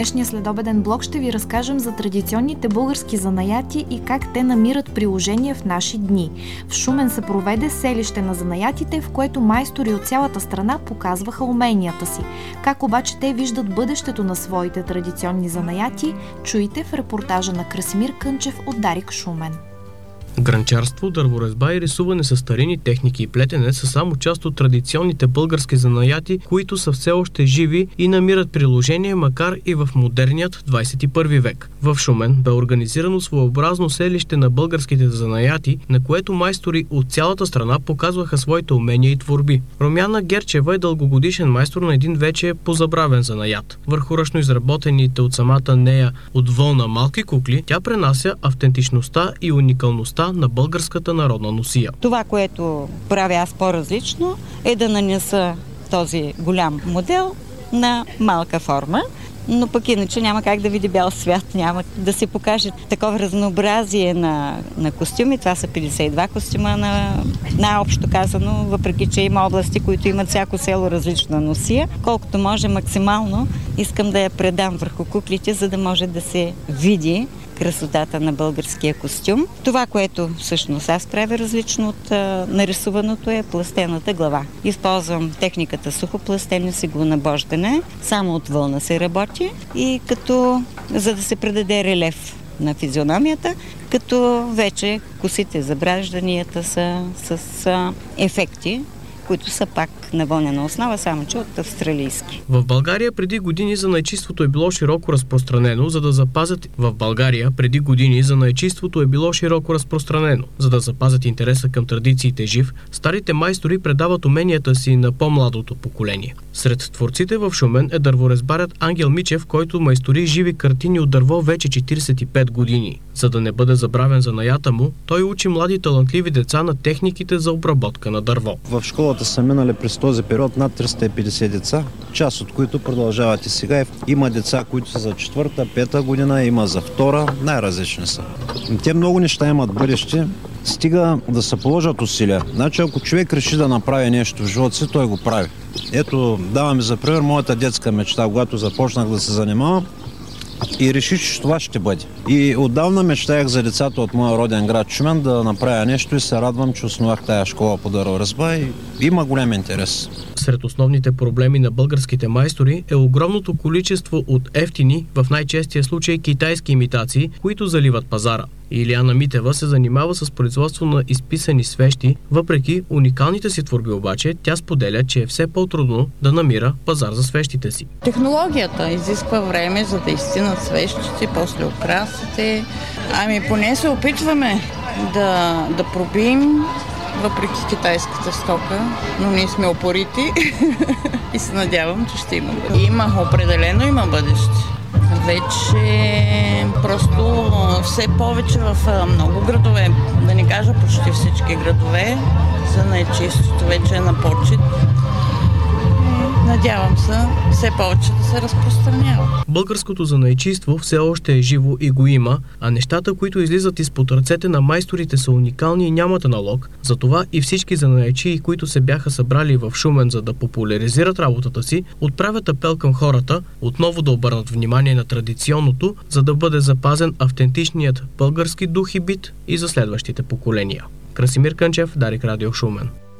В днешния следобеден блок ще ви разкажем за традиционните български занаяти и как те намират приложение в наши дни. В Шумен се проведе селище на занаятите, в което майстори от цялата страна показваха уменията си. Как обаче те виждат бъдещето на своите традиционни занаяти, чуйте в репортажа на Красимир Кънчев от Дарик Шумен. Гранчарство, дърворезба и рисуване с старинни техники и плетене са само част от традиционните български занаяти, които са все още живи и намират приложение, макар и в модерният 21 век. В Шумен бе организирано своеобразно селище на българските занаяти, на което майстори от цялата страна показваха своите умения и творби. Румяна Герчева е дългогодишен майстор на един вече позабравен занаят. Върху ръчно изработените от самата нея от вълна малки кукли, тя пренася автентичността и уникалността на българската народна носия. Това, което правя аз по-различно, е да нанеса този голям модел на малка форма, но пък иначе няма как да види бял свят, няма да се покаже такова разнообразие на костюми. Това са 52 костюма най-общо казано, въпреки че има области, които имат всяко село различна носия. Колкото може максимално искам да я предам върху куклите, за да може да се види красотата на българския костюм. Това, което всъщност аз правя различно от нарисуваното, е пластената глава. Използвам техниката сухопластено с иглонабождане, само от вълна се работи и за да се придаде релеф на физиономията, като вече косите, забражданията са с ефекти, които са пак на вълнена основа, само че от австралийски. В България преди години занаятчийството е било широко разпространено, за да запазят интереса към традициите жив, старите майстори предават уменията си на по-младото поколение. Сред творците в Шумен е дърворезбарят Ангел Мичев, който майстори живи картини от дърво вече 45 години. За да не бъде забравен занаята му, той учи млади талантливи деца на техниките за обработка на дърво. В школата са минали през този период над 350 деца, част от които продължават и сега. Има деца, които са за 4-та, 5-та година, има за 2-та, най-различни са. Те много неща имат бъдеще, стига да се положат усилия. Значи, ако човек реши да направи нещо в живота си, той го прави. Ето, давам за пример моята детска мечта, когато започнах да се занимавам и реших, че това ще бъде. И отдавна мечтаях за децата от моя роден град Шумен да направя нещо и се радвам, че основах тая школа по дърворезба и има голям интерес. Сред основните проблеми на българските майстори е огромното количество от евтини, в най-честия случай китайски имитации, които заливат пазара. Илияна Митева се занимава с производство на изписани свещи. Въпреки уникалните си творби обаче, тя споделя, че е все по-трудно да намира пазар за свещите си. Технологията изисква време, за да изстинат свещите, после украсите. Поне се опитваме да пробием, въпреки китайската стока, но ние сме упорити и се надявам, че ще има бъдеще. Определено има бъдеще. Вече просто все повече в много градове, да не кажа почти всички градове, занаятчийството вече е на почет. Надявам се все повече да се разпространява. Българското занаятчийство все още е живо и го има, а нещата, които излизат изпод ръцете на майсторите, са уникални и нямат аналог. Затова и всички занаятчии, които се бяха събрали в Шумен, за да популяризират работата си, отправят апел към хората отново да обърнат внимание на традиционното, за да бъде запазен автентичният български дух и бит и за следващите поколения. Красимир Кънчев, Дарик Радио Шумен.